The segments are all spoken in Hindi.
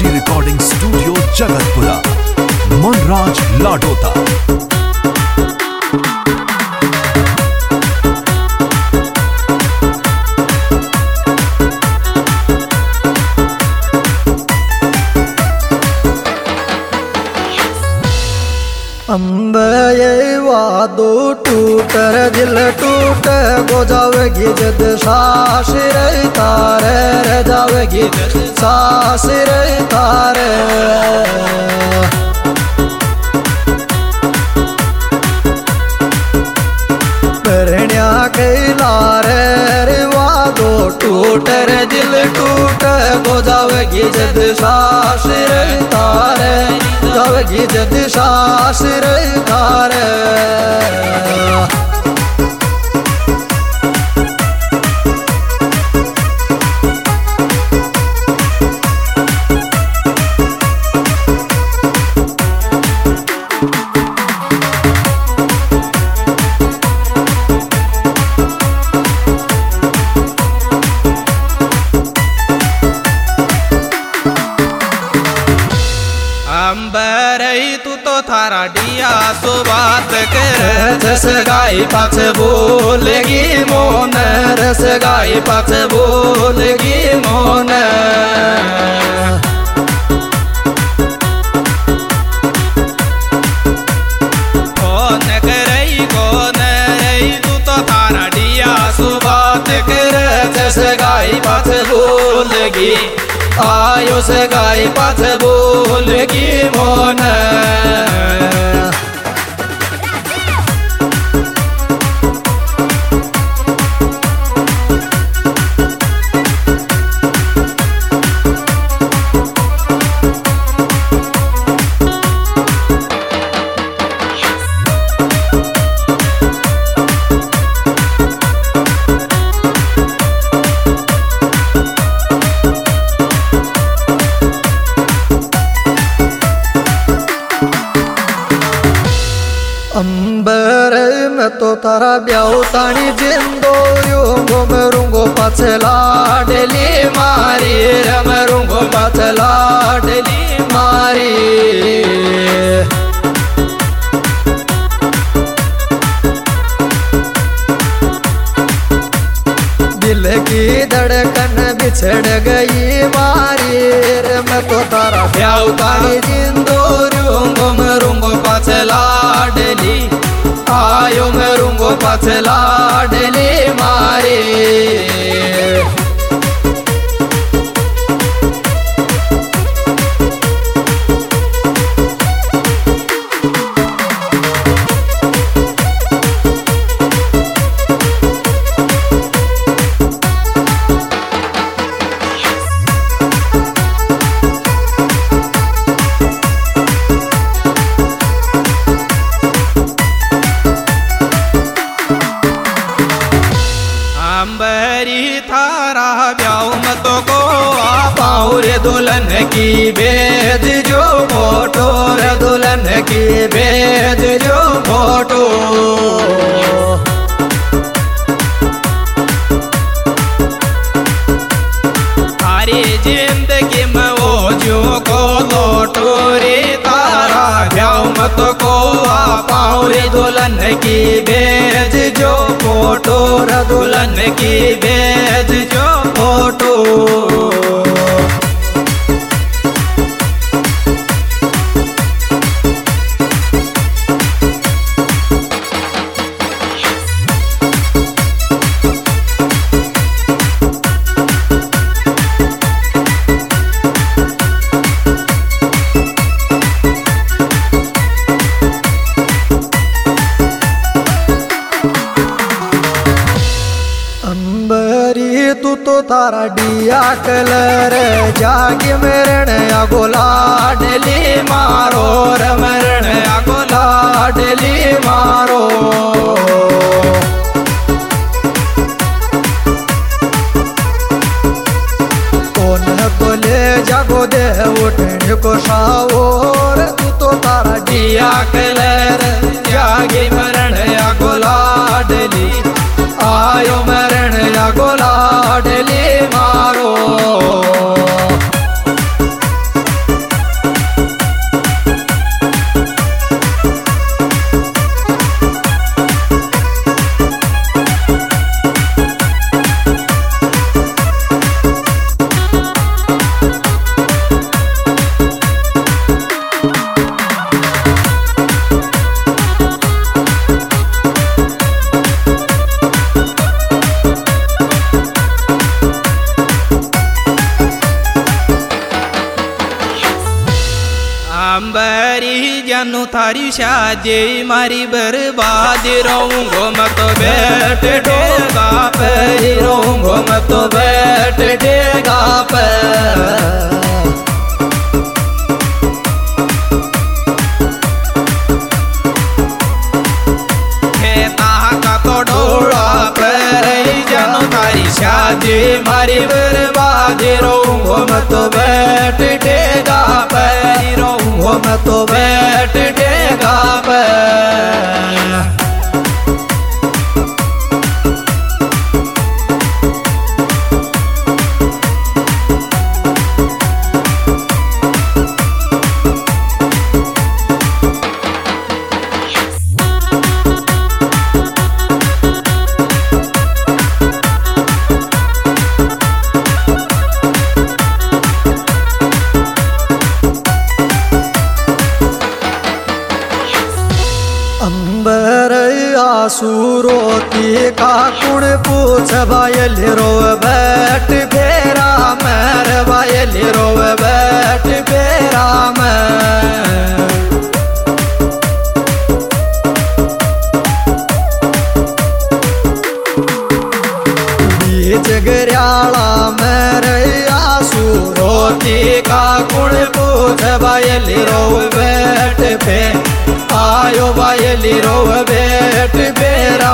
Quality recording studio Jagatpura, Manraj Ladota. अंबे वादो टूटर दिल टूट गो जावेगी जद सास रे तारे रे जावेगी सास रे तारे। परण्या के लारे रे वादो टूटर दिल टूट गो जावेगी जद सास रे तारे जावेगी जद सास रे तारे। अंबरई तू तो थारा डिया सो बात कर रस गाय पाछ बोलेगी मोन रस गाय पाछ बोलेगी मोन। कौन करई कौन रई तू तो थारा डिया सो बात कर रस गाय पाछ बोलेगी आयो से गाय पाछ बोलेगी मोन। अंबर में तो तारा ब्याह तानी जिंदो रूंगो में रूंगो पाछे लाडली मारी रम रूंगो पाछे लाडली मारी। दिल की धड़कन बिछड़ गई मारी मैं तो तारा ब्याह तानी जिंदो रूंगो में रूंगो पाछे लाडली आयो मैं रूंगो पाछे लाडली मारी। अंबरी थारा ब्याह मत को पाऊ रे दुल्हन की भेज जो फोटो रे दुल्हन की भेज जो फोटो। थारी जिंदगी में वो जो को लौटो रे तारा ब्याह मत को पाऊ रे दुल्हन की भेज जो फोटो रे दुल्हन की भेज जो फोटो। अंबरी तू तो तारा डिया कलर जागी मरण आगो लाडली मारो रमरण आगो लाडली मारो। कौन बोले जागो दे उठने को सावोर तू तो तारा डिया कलर जागी मरण आगो लाडली आयो मरण आगो लाडली मारो। तारी शादी मारी बर्बादी रहूंगो मैं तो बैठ डेगा पे रहूंगो मैं तो बैठ डेगा पे शादी मारी बर्बादी रहूंगो मैं तो बैठ डेगा पैरी रहूंगो मैं तो बैठ डेगा पे सूरोती का कुण पूछ बायल रोव बैठ बेरा मर बायल रोव बैठ बेरा जगरियाला मेरे सूरोती का कुण पूछ बायल रोव बैठ पे आयो बायली रोव बैठ बेरा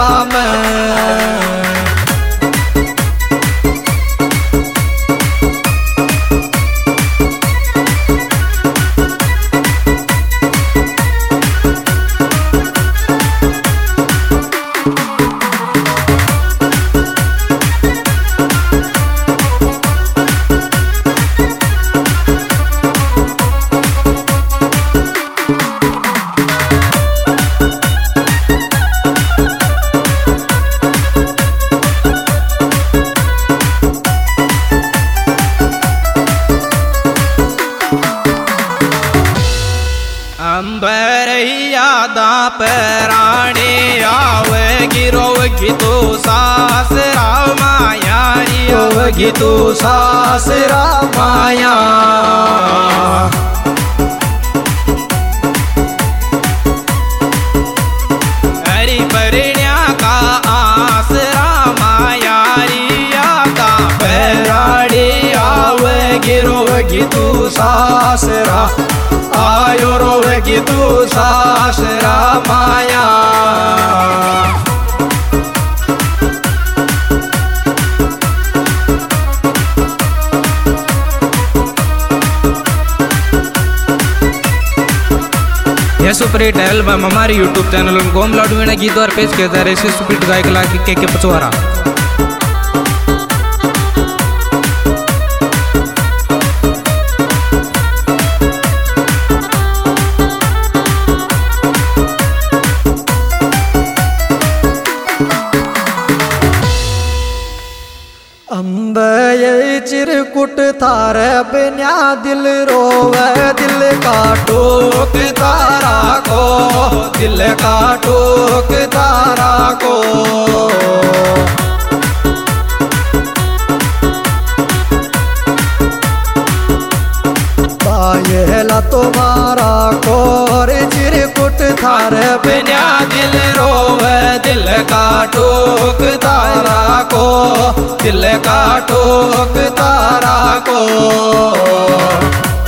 अंबरैया पराणे आवगी रोवगी तो सासरा मायारी आवगी तो सासरा माया हरि परिण्या का आसरा मायारी यादा पराणे आवगी रोवगी तो सासरा आयो रोवेगी तू सासरा माया यह सुपरहिट एल्बम हमारे यूट्यूब चैनल गोम लाडू वीणा गीत और पेश किया जा रहा है। सुपरहिट गायक लागी के पचवारा चिरकुट थारे बिना दिल रोवे दिल का टोक तारा को दिल का टोक तारा को बायला तुम्हारा को चिरकुट थारे बिना दिल रोवे दिल का टोक तारा को दिल का टोक तारा को